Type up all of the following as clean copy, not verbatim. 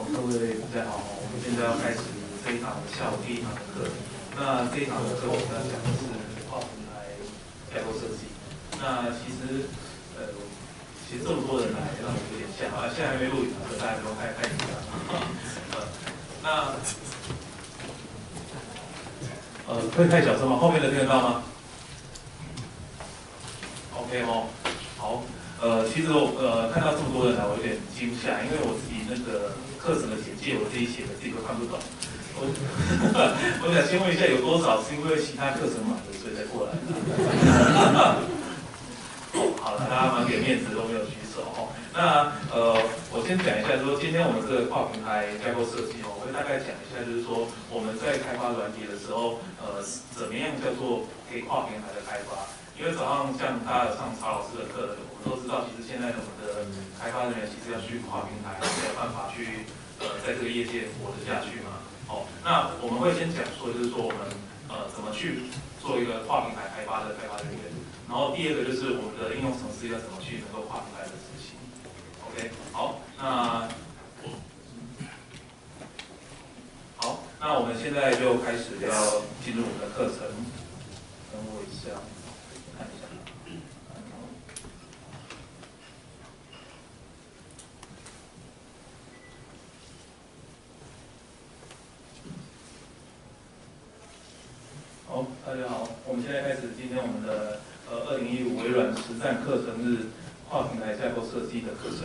各位大家好，我们现在要开始这一堂下午第一堂的课。那这一堂的课我们要讲的是跨平台架构设计。那其实这么多人来，让我有点吓。好，现在还没录影，所以大家不用太紧张。会太小声吗？后面的听得到吗 ？OK 哦，好。其实我看到这么多人来，我有点惊吓，因为我自己那个课程的简介我自己写的自己都看不懂。我想先问一下，有多少是因为其他课程满的，所以才过来的？好了，大家蛮给面子，都没有举手哦。那我先讲一下，说今天我们这个跨平台架构设计哦，我会大概讲一下，就是说我们在开发软体的时候，怎么样叫做可以跨平台的开发。因为早上像大家有上曹老师的课，我们都知道，其实现在我们的开发人员其实要去跨平台，才有办法去在这个业界活得下去嘛。哦，那我们会先讲说，就是说我们怎么去做一个跨平台开发的开发人员，然后第二个就是我们的应用程式要怎么去能够跨平台的执行。OK， 好，那我们现在就开始要进入我们的课程，等我一下。看一下，好，大家好，我们现在开始今天我们的2015微软实战课程日跨平台架构设计的课程。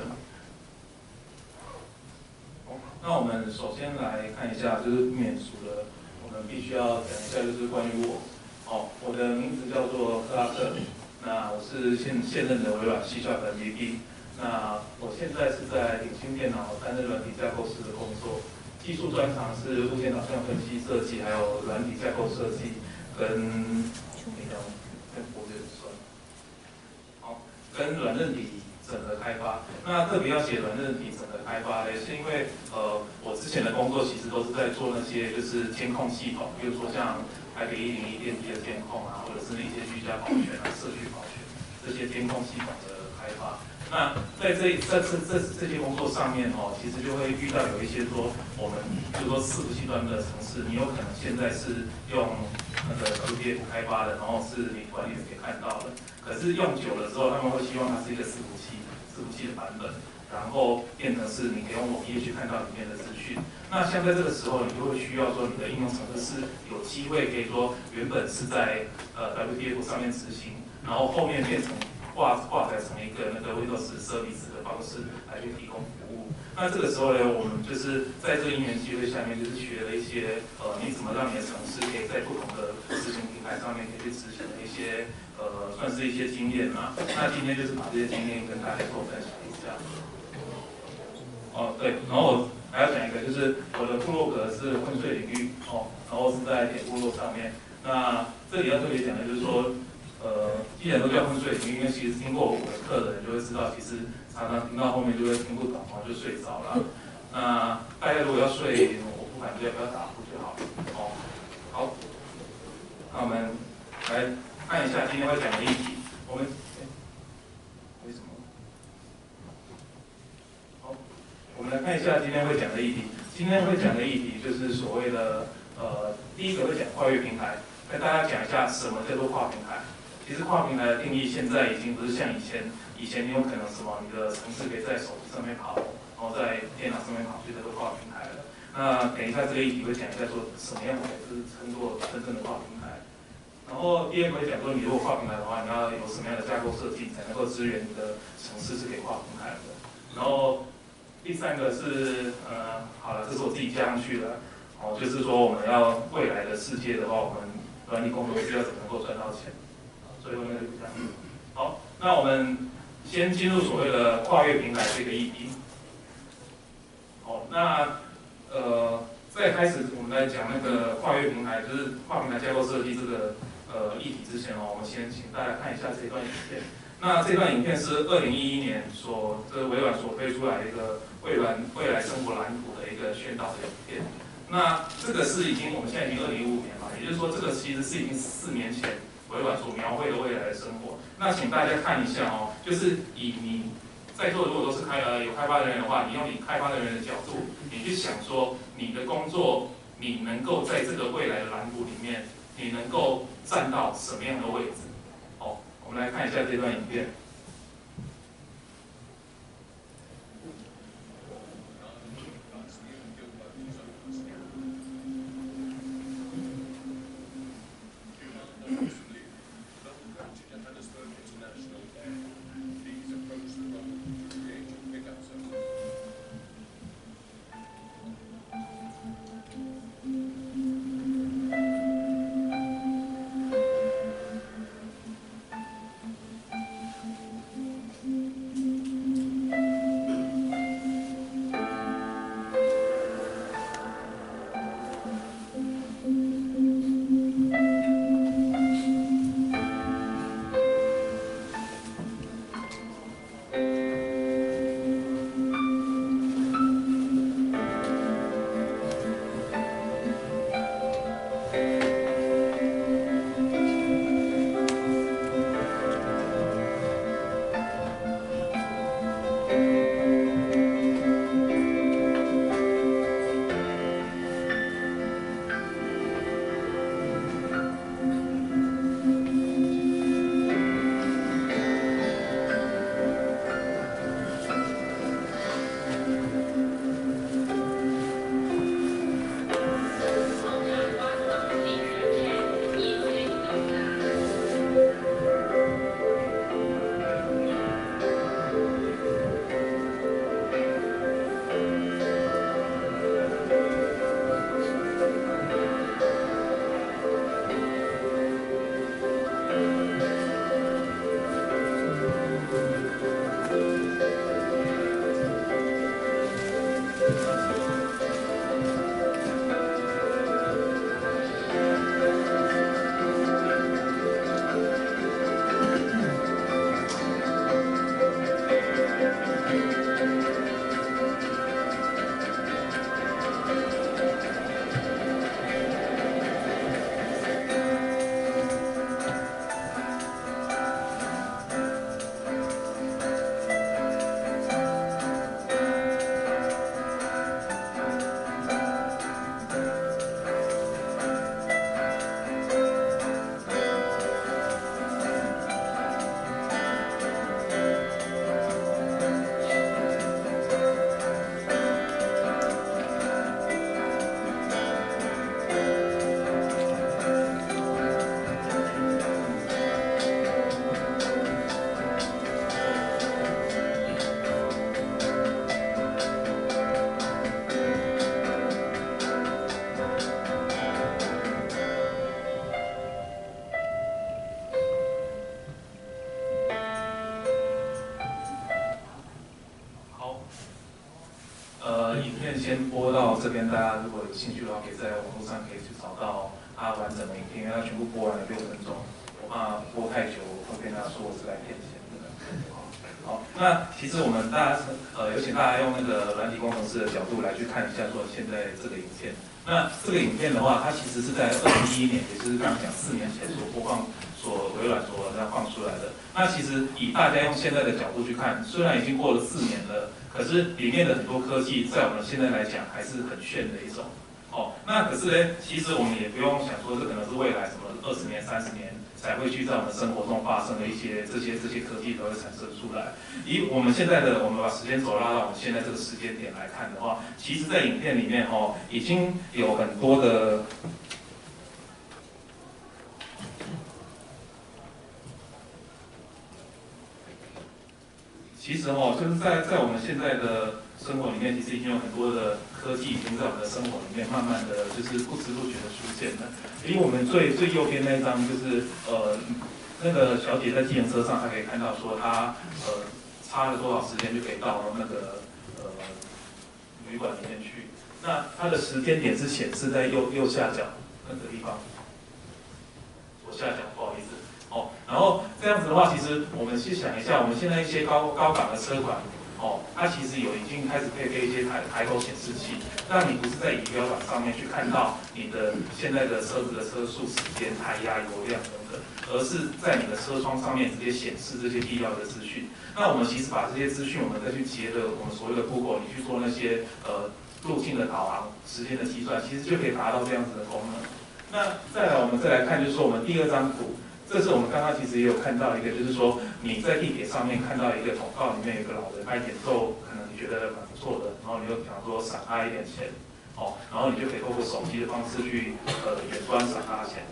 那我们首先来看一下，就是不免俗的，我们必须要讲一下，就是关于我。我的名字叫做克拉克，那我是现任的微软 C# MVP。那我现在是在鼎新电脑担任软体架构师的工作，技术专长是路线导向分析设计，还有软体架构设计跟软韧体整合开发。那特别要写软韧体整合开发嘞，是因为我之前的工作其实都是在做那些就是监控系统，比如说像台北101电机的监控啊，或者是一些居家保全啊、社区保全这些监控系统的开发。那在这些工作上面其实就会遇到有一些说我们就是说伺服器端的程式，你有可能现在是用那个 WPF 开发的，然后是你管理员可以看到的。可是用久了之后，他们会希望它是一个伺服器的版本，然后变成是你可以用网页去看到里面的资讯。那像在这个时候，你就会需要说你的应用程式是有机会可以说原本是在WPF 上面执行，然后后面变成挂载成一个那个 Windows Service 的方式来去提供服务。那这个时候呢，我们就是在这个因缘机会下面，就是学了一些你怎么让你的程式可以在不同的执行平台上面可以去执行的一些算是一些经验嘛。那今天就是把这些经验跟大家做分享一下。对，然后我还要讲一个，就是我的部落格是混睡领域然后是在点部落上面。那这里要特别讲的就是说。既然都叫混睡领域，因为其实听过我的课的人就会知道，其实常常听到后面就会听不懂，就睡着了。那大家如果要睡，我不反对，不要打呼就好。好，那我们来看一下今天会讲的议题。为什么？好，我们来看一下今天会讲的议题。今天会讲的议题就是所谓的第一个会讲跨越平台，跟大家讲一下什么叫做跨平台。其实跨平台的定义现在已经不是像以前你有可能什么你的程式可以在手机上面跑，然后在电脑上面跑，就叫做跨平台了。那等一下这个议题会讲一下说什么样才是称作真正的跨平台。然后第二个会讲说你如果跨平台的话，你要有什么样的架构设计才能够支援你的程式是可以跨平台的。然后第三个是好了，这是我自己加上去的就是说我们要未来的世界的话，我们软体工程师要怎么能够赚到钱。最后那个就这样。好，那我们先进入所谓的跨越平台这个议题。那在开始我们来讲那个跨越平台，就是跨平台架构设计这个议题之前我们先请大家看一下这段影片。那这段影片是2011年微软所推出来的一个未来生活蓝图的一个宣导的影片。那这个是我们现在已经2015年嘛，也就是说这个其实是已经4年前。微软所描绘的未来的生活，那请大家看一下就是以你在座如果都是有开发人员的话，你用你开发人员的角度，你去想说你的工作，你能够在这个未来的蓝图里面，你能够站到什么样的位置？哦，我们来看一下这段影片。影片先播到这边，大家如果有兴趣的话，可以在网络上可以去找到它完整的影片，因为它全部播完了6分钟，我怕播太久会被他说我是来骗钱的。好，那其实我们大家有请大家用那个软体工程师的角度来去看一下说现在这个影片。那这个影片的话，它其实是在2011年，也就是刚刚讲4年前所播放、微软所放出来的。那其实以大家用现在的角度去看，虽然已经过了4年了，可是里面的很多科技，在我们现在来讲还是很炫的一种。哦，那可是呢，其实我们也不用想说这可能是未来什么20年、30年才会去在我们生活中发生的一些这些科技都会产生出来。以我们现在的，我们把时间轴拉到我们现在这个时间点来看的话，其实在影片里面已经有很多的。其实就是在我们现在的生活里面，其实已经有很多的科技已经在我们的生活里面慢慢的就是不知不觉的出现了。以我们最右边那张就是那个小姐在计程车上，她可以看到说她差了多少时间就可以到那个旅馆里面去。那它的时间点是显示在右下角那个地方，左下角不好意思。然后这样子的话，其实我们去想一下，我们现在一些高档的车款， 它其实已经开始配备一些抬头显示器，让你不是在仪表板上面去看到你的现在的车子的车速、时间、胎压、油量等等，而是在你的车窗上面直接显示这些必要的资讯。那我们其实把这些资讯，我们再去结合我们所谓的 Google， 你去做那些路径的导航、时间的计算，其实就可以达到这样子的功能。那再来，我们再来看，就是说我们第二张图。这是我们刚刚其实也有看到一个，就是说你在地铁上面看到一个广告，里面有一个老人在演奏，可能你觉得蛮不错的，然后你就想说赏他一点钱，然后你就可以透过手机的方式去远端赏他钱，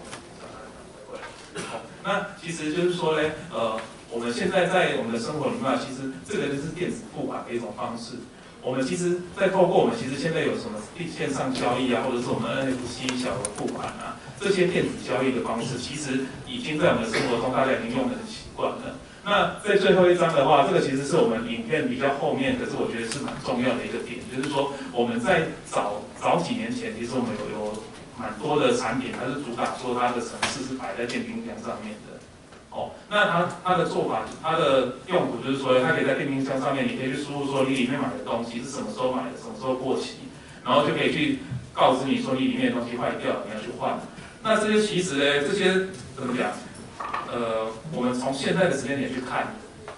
那其实就是说呢，我们现在在我们的生活里面，其实这个就是电子付款的一种方式。我们其实，在透过我们其实现在有什么线上交易啊，或者是我们 NFC 小额付款啊，这些电子交易的方式，其实已经在我们的生活中大家已经用得很习惯了。那在最后一章的话，这个其实是我们影片比较后面，可是我觉得是蛮重要的一个点，就是说我们在早几年前，其实我们有蛮多的产品，它是主打说它的程式是摆在电冰箱上面的。那它的做法，它的用途就是说，它可以在电冰箱上面，你可以去输入说你里面买的东西是什么时候买的，什么时候过期，然后就可以去告知你说你里面的东西坏掉了，你要去换。那这些其实呢，这些怎么讲？我们从现在的时间点去看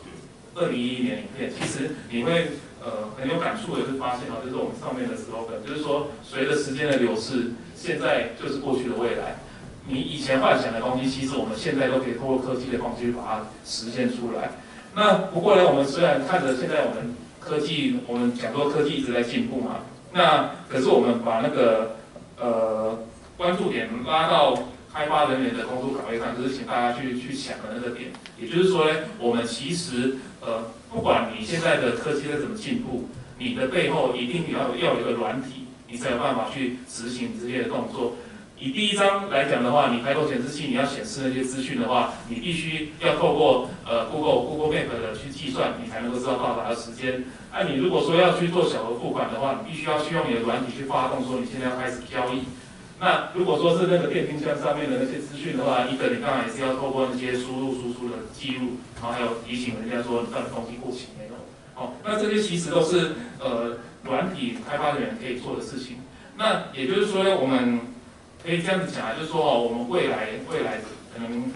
，2011年影片，其实你会很有感触的，就发现就是我们上面的 slogan， 就是说随着时间的流逝，现在就是过去的未来。你以前幻想的东西，其实我们现在都可以通过科技的方式去把它实现出来。那不过呢，我们虽然看着现在我们科技，我们讲说科技一直在进步嘛，那可是我们把那个关注点拉到开发人员的工作岗位上，就是请大家去想的那个点。也就是说呢，我们其实不管你现在的科技在怎么进步，你的背后一定要有一个软体，你才有办法去执行这些动作。以第一章来讲的话，你抬头显示器你要显示那些资讯的话，你必须要透过Google Map 的去计算，你才能够知道到达的时间。你如果说要去做小额付款的话，你必须要去用你的软体去发动，说你现在要开始交易。那如果说是那个电冰箱上面的那些资讯的话，你当然也是要透过那些输入输出的记录，然后还有提醒人家说你到底东西过期没有。那这些其实都是软体开发人员可以做的事情。那也就是说呢，我们可以这样子讲就是说我们未来可能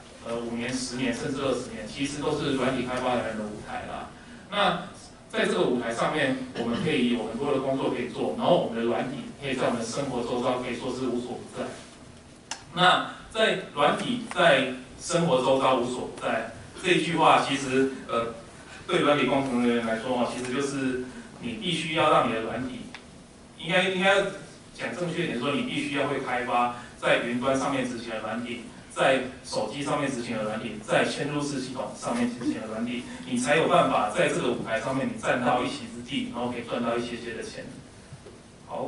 5年、10年甚至20年，其实都是软体开发人员的舞台啦。那在这个舞台上面，我们可以有很多的工作可以做，然后我们的软体可以在我们的生活周遭可以说是无所不在。那在软体在生活周遭无所不在这一句话，其实对软体工程人员来说其实就是你必须要让你的软体，应该讲正确一点说，你必须要会开发在云端上面执行的软体，在手机上面执行的软体，在嵌入式系统上面执行的软体，你才有办法在这个舞台上面你站到一席之地，然后可以赚到一些的钱。好，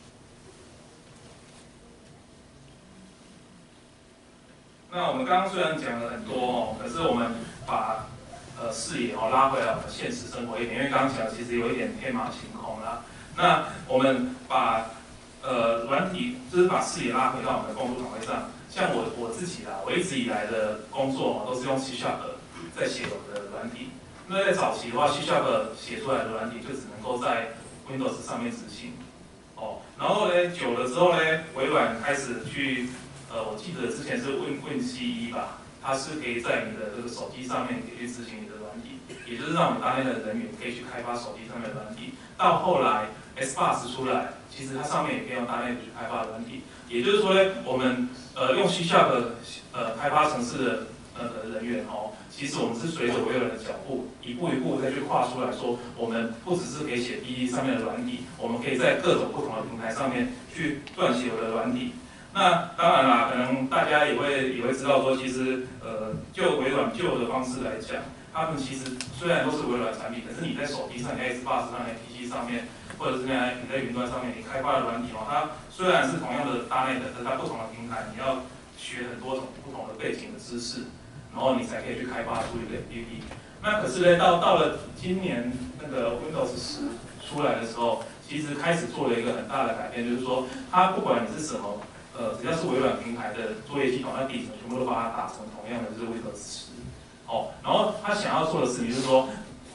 那我们刚刚虽然讲了很多可是我们把视野拉回来我们现实生活一点，因为刚刚讲其实有一点天马行空啦。那我们把软体就是把视野拉回到我们的工作岗位上。像我自己啦，我一直以来的工作都是用 C# 在写我的软体。那在早期的话 ，C# 写出来的软体就只能够在 Windows 上面执行。然后呢，久了之后呢，微软开始去我记得之前是 Win7吧，它是可以在你的这个手机上面可以去执行你的软体，也就是让我们大内的人员可以去开发手机上面的软体。到后来 Xbox 出来，其实它上面也可以用大内去开发软体。也就是说呢，我们用 C# 开发程式的人员其实我们是随着微软的脚步，一步一步再去跨出来说，我们不只是可以写 PC 上面的软体，我们可以在各种不同的平台上面去撰写我的软体。那当然啦，可能大家也会知道说，其实就微软旧的方式来讲，他们其实虽然都是微软产品，可是你在手机上、你在 Xbox 上、你在 PC 上面，或者是你在云端上面，你开发的软体它虽然是同样的大内的，可是它不同的平台，你要学很多种不同的背景的知识，然后你才可以去开发出一个 APP。那可是呢，到了今年那个 Windows 10出来的时候，其实开始做了一个很大的改变，就是说，它不管你是什么，只要是微软平台的作业系统，它底层全部都把它打成同样的就是 Windows 10。然后他想要做的事情就是说，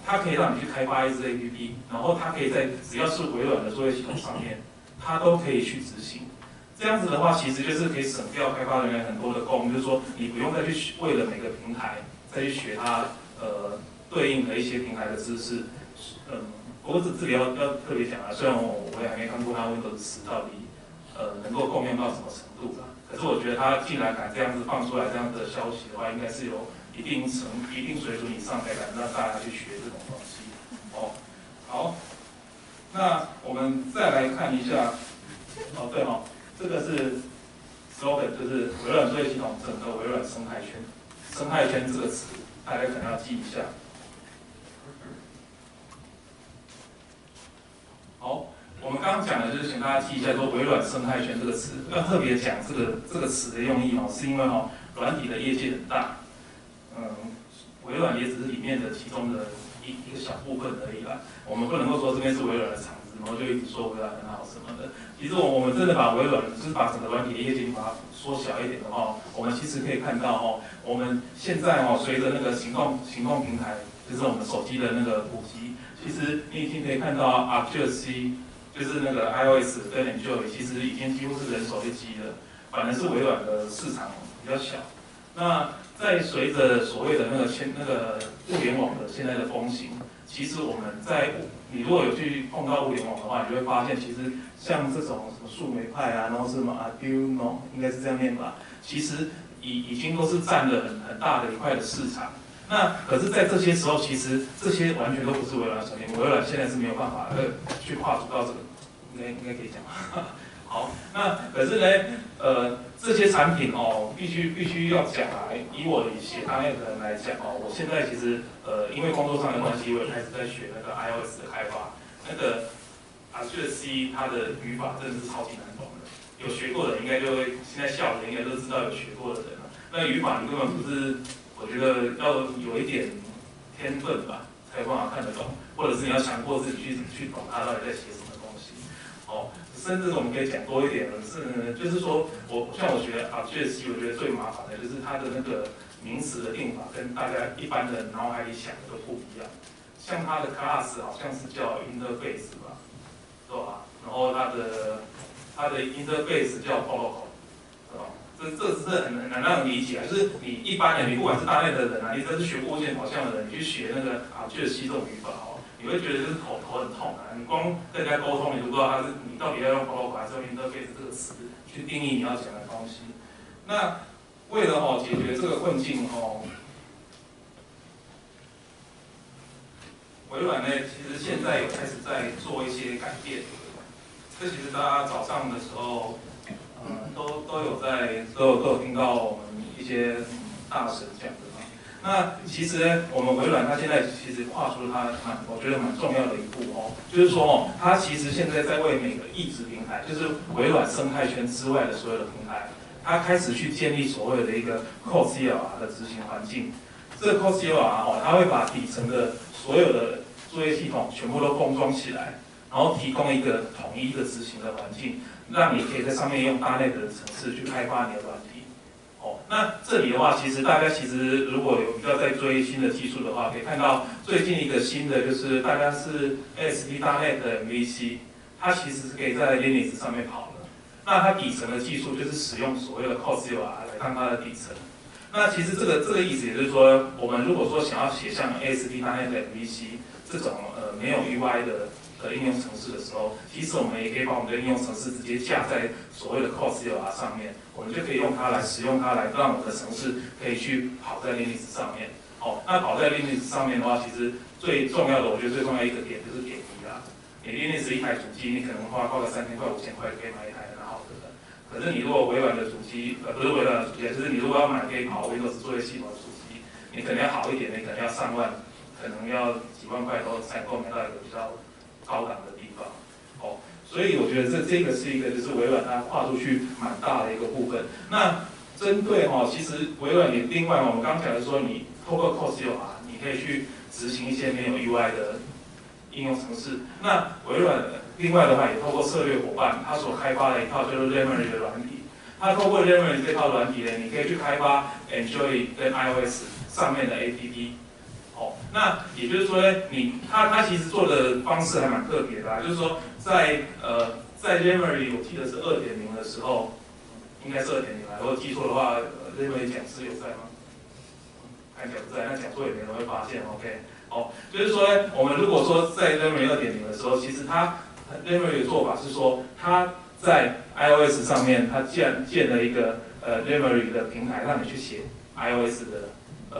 它可以让你去开发一支 APP， 然后它可以在只要是微软的作业系统上面，它都可以去执行。这样子的话，其实就是可以省掉开发人员很多的工，就是说你不用再去为了每个平台再去学它对应的一些平台的知识。不过这里要特别讲啊，虽然我也还没看过它 Windows 10到底能够共用到什么程度啦，可是我觉得它既然敢这样子放出来这样的消息的话，应该是有一定水准以上才敢让大家去学这种东西。哦，好，那我们再来看一下，对哦，这个是 slogan， 就是微软作业系统整个微软生态圈。生态圈这个词，大家可能要记一下。好，我们刚刚讲的就是请大家记一下，说微软生态圈这个词，要特别讲这个词的用意哦，是因为软体的业界很大，微软也只是里面的其中的一个小部分而已啦。我们不能够说这边是微软的厂子，然后就一直说微软很好什么的。其实我们真的把微软，就是把整个软体的业界把它缩小一点的话，我们其实可以看到我们现在随着那个行动平台，就是我们手机的那个普及，其实你已经可以看到 Objective-C， 就是那个 iOS 跟 Android， 其实已经几乎是人手一机了，反而是微软的市场比较小。那在随着所谓的那个物联网的现在的风行，其实我们你如果有去碰到物联网的话，你就会发现，其实像这种什么树莓派啊，然后是什么 Arduino， 应该是这样念吧，其实已经都是占了很大的一块的市场。那可是，在这些时候，其实这些完全都不是微软的产品，微软现在是没有办法去跨足到这个，应该可以讲吗？好，那可是呢，这些产品必须要讲啊。以我写.NET的人来讲我现在其实因为工作上的关系，我也开始在学那个 iOS 的开发。那个 Objective-C 它的语法真的是超级难懂的，有学过的应该就会现在笑的应该都知道有学过的人了。那语法你根本不是，我觉得要有一点天分吧，才有办法看得懂，或者是你要强迫自己去懂它到底在写什么东西。甚至我们可以讲多一点的是，就是说我学 Objective-C， 我觉得最麻烦的就是它的那个名词的定法跟大家一般的脑海里想的都不一样。像它的 class 好像是叫 interface 吧，对吧？然后它的 interface 叫 protocol， 对吧？这是很难让人理解，就是你一般人，你不管是大类的人啊，你真是学过物件导向的人，你去学那个Objective-C 这种语法你会觉得就是头很痛啊！你光跟人家沟通，你都不知道你到底要用 protocol 还是用 interface 这个词去定义你要讲的东西。那为了解决这个困境微软呢，其实现在也开始在做一些改变。这其实大家早上的时候，都有听到我们一些大神讲的。那其实呢，我们微软它现在其实跨出了我觉得蛮重要的一步就是说它其实现在在为每个异质平台，就是微软生态圈之外的所有的平台，它开始去建立所谓的一个 Core CLR 的执行环境。这个 Core CLR 它会把底层的所有的作业系统全部都封装起来，然后提供一个统一的执行的环境，让你可以在上面用.NET的程式去开发你的软体。那这里的话，大家如果有比较在追新的技术的话，可以看到最近一个新的就是大家是 ASP.NET 的 MVC， 它其实是可以在 Linux 上面跑的。那它底层的技术就是使用所谓的 Core CLR 来当它的底层。那其实这个意思也就是说，我们如果说想要写像 ASP.NET 的 MVC 这种没有 UI 的应用程式的时候，其实我们也可以把我们的应用程式直接架在所谓的 Core CLR 上面，我们就可以使用它来让我们的程式可以去跑在 Linux 上面。那跑在 Linux 上面的话，其实最重要的，我觉得最重要一个点就是便宜啦。你 Linux 一台主机，你可能花个3000块、5000块可以买一台很好的。可是你如果微软的主机，不是微软的主机，就是你如果要买可以跑 Windows 作业系统的主机，你可能要好一点的，你可能要上万，可能要几万块都才够买到一个比较高档的地方。所以我觉得这个是一个就是微软它跨出去蛮大的一个部分。那针对其实微软也另外我们刚刚讲的说，你透过 Core CLR， 你可以去执行一些没有 UI 的应用程式。那微软另外的话也透过策略伙伴，它所开发的一套就是 Xamarin 的软体。它透过 Xamarin 这套软体呢，你可以去开发 Android 跟 iOS 上面的 APP。 那也就是说呢，它其实做的方式还蛮特别的就是说在 Xamarin 我记得是2.0的时候，应该是2.0啦，如果记错的话，Xamarin 讲师有在吗？看起来不在，那讲错也没人会发现 ，OK。就是说呢，我们如果说在 Xamarin 2.0的时候，其实Xamarin 的做法是说，它在 iOS 上面，它建了一个Xamarin 的平台，让你去写 iOS 的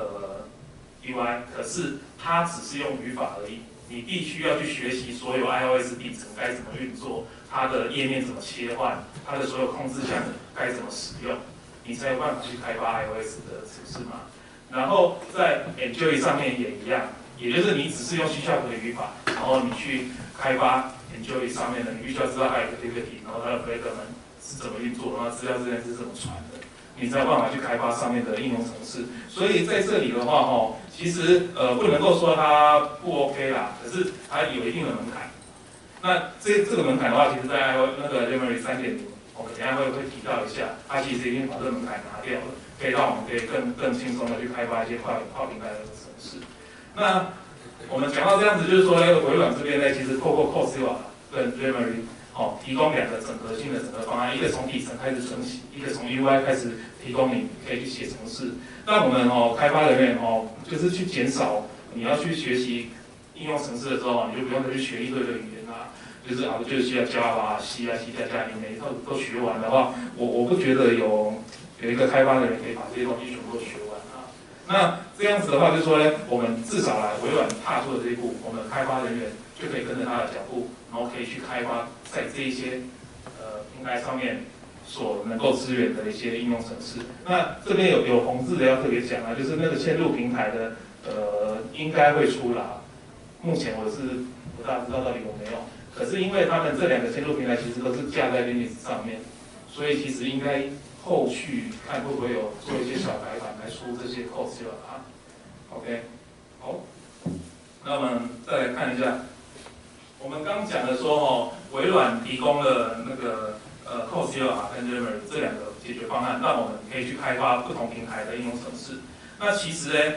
UI， 可是它只是用语法而已，你必须要去学习所有 iOS 底层该怎么运作，它的页面怎么切换，它的所有控制项该怎么使用，你才有办法去开发 iOS 的程式码。然后在 Enjoy 上面也一样。也就是你只是用 C# 的语法，然后你去开发 Enjoy 上面的，你必须要知道它有个 activity， 然后它的 fragment 是怎么运作，然后资料之间是怎么传的，你才有办法去开发上面的应用程式。所以在这里的话，其实不能够说它不 OK 啦，可是它有一定的门槛。那这个门槛的话，其实在那个 Xamarin 3.0， 我们等一下会提到一下，它其实已经把这个门槛拿掉了，可以让我们可以更轻松的去开发一些跨平台的程式。那我们讲到这样子，就是说呢，微软这边呢，其实透过 Coursera 跟 Xamarin 提供2个整合性的整合方案，一个从底层开始升级，一个从 UI 开始提供你可以去写程式。那我们开发人员就是去减少你要去学习应用程式的时候，你就不用再去学一堆的语言啦，就是需要 Java、C 啊、C++，你每一套都学完的话，我不觉得有一个开发人员可以把这些东西全部都学完。那这样子的话，就是说呢，我们至少微软踏出了这一步，我们开发人员就可以跟着他的脚步，然后可以去开发在这一些平台上面所能够支援的一些应用程式。那这边有红字的要特别讲啊，就是那个嵌入平台的应该会出来，目前我是不大知道到底有没有。可是因为他们这2个嵌入平台其实都是架在 Linux 上面，所以其实应该后续看会不会有做一些小改版来出这些 Coursera 啊 ，OK， 好，那我们再来看一下，我们刚讲的说微软提供了那个Coursera 跟 Xamarin 这2个解决方案，让我们可以去开发不同平台的应用程式。那其实呢，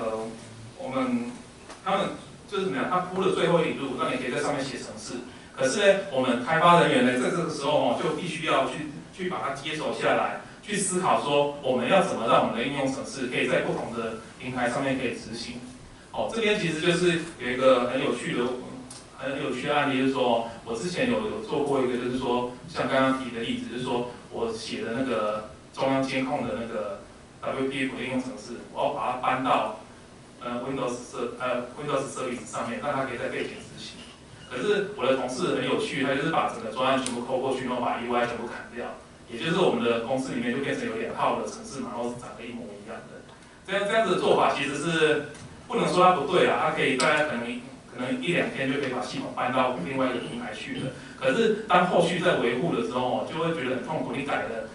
他们就是怎么样，他铺了最后一里路，让你可以在上面写程式。可是呢，我们开发人员呢，在这个时候就必须要去把它接手下来，去思考说我们要怎么让我们的应用程式可以在不同的平台上面可以执行。这边其实就是有一个很有趣的案例，就是说我之前有做过一个，就是说像刚刚提的例子，就是说我写的那个中央监控的那个 WPF 的应用程式，我要把它搬到Windows Service 上面，让它可以在背景执行。可是我的同事很有趣，他就是把整个专案全部抠过去，然后把 UI 全部砍掉，也就是我们的公司里面就变成有2套的程式码，然后是长得一模一样的。这样子的做法其实是不能说它不对啦，它可以大家可能1-2天就可以把系统搬到另外一个平台去了。可是当后续在维护的时候就会觉得很痛苦。你改了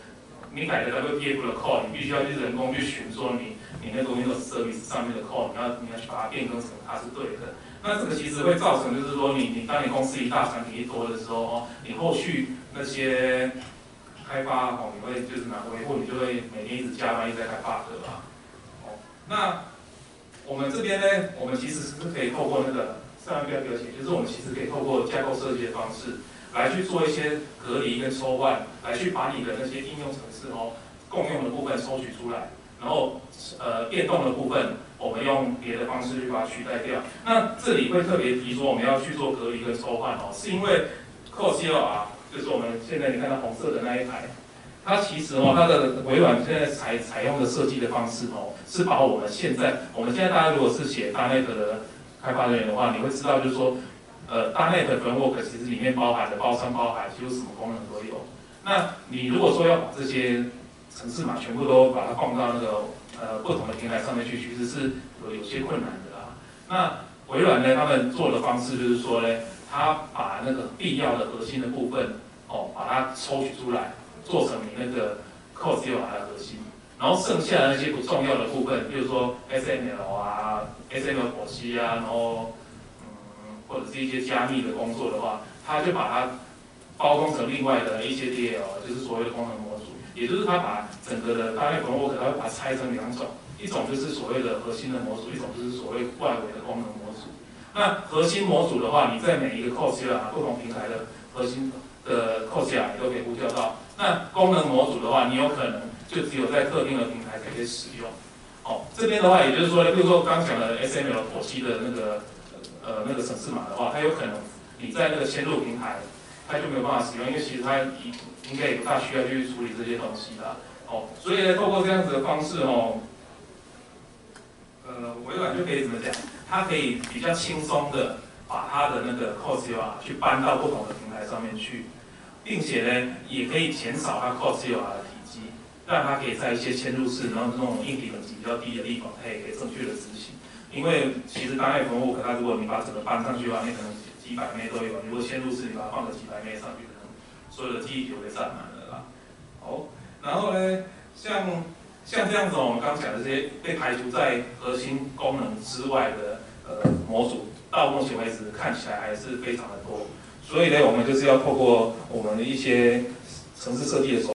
WPF 的 code， 你必须要去人工去寻说你那个 Windows Service 上面的 code， 你要去把它变更成它是对的。那这个其实会造成，就是说当你公司一大产品一多的时候你后续那些开发你会就是拿维护，你就会每天一直加班，一直在开 bug 啊。那我们这边呢，我们其实是可以透过那个上面标写，就是我们其实可以透过架构设计的方式来去做一些隔离跟抽换，来去把你的那些应用程式共用的部分抽取出来，然后变动的部分我们用别的方式去把它取代掉。那这里会特别提说我们要去做隔离跟抽换是因为 Coursera 就是我们现在你看到红色的那一排，它其实它的微软现在采用的设计的方式是把我们现在大家如果是写 .NET 的开发人员的话，你会知道就是说.NET Framework 其实里面包含的包山包海，几乎什么功能都有。那你如果说要把这些程式码全部都把它放到那个不同的平台上面去，其实是有些困难的啦。那微软呢，他们做的方式就是说呢，他把那个必要的核心的部分把它抽取出来，做成你那个 Coursera 的核心，然后剩下的那些不重要的部分，比如说 SML 啊、SML 剖析啊，然后或者是一些加密的工作的话，他就把它包装成另外的一些 DL， 就是所谓的功能模组，也就是他把整个的 .NET Framework 他会把它拆成2种， 一种就是所谓的核心的模组，一种就是所谓外围的功能模组。那核心模组的话，你在每一个 Coursera 不同平台的核心的 Coursera 你都可以呼叫到。那功能模组的话，你有可能就只有在特定的平台才可以使用。这边的话，也就是说，比如说刚讲的 XML 剖析的那个程式码的话，它有可能你在那个嵌入平台，它就没有办法使用，因为其实它应该也不大需要去处理这些东西啦。所以呢，透过这样子的方式微软就可以怎么讲？它可以比较轻松的把它的那个 Coursera 去搬到不同的平台上面去，并且呢，也可以减少它 Coursera 的体积，让它可以在一些嵌入式，然后那种硬体等级比较低的地方，它也可以正确的执行。因为其实当 F5，它如果你把整个搬上去的话，你可能几百枚都有。如果嵌入式，你把它放个几百枚上去，可能所有的记忆体都被占满了啦。然后呢，像这样子，我们刚讲的这些被排除在核心功能之外的模组，到目前为止看起来还是非常的多。所以呢，我们就是要透过我们的一些程式设计的手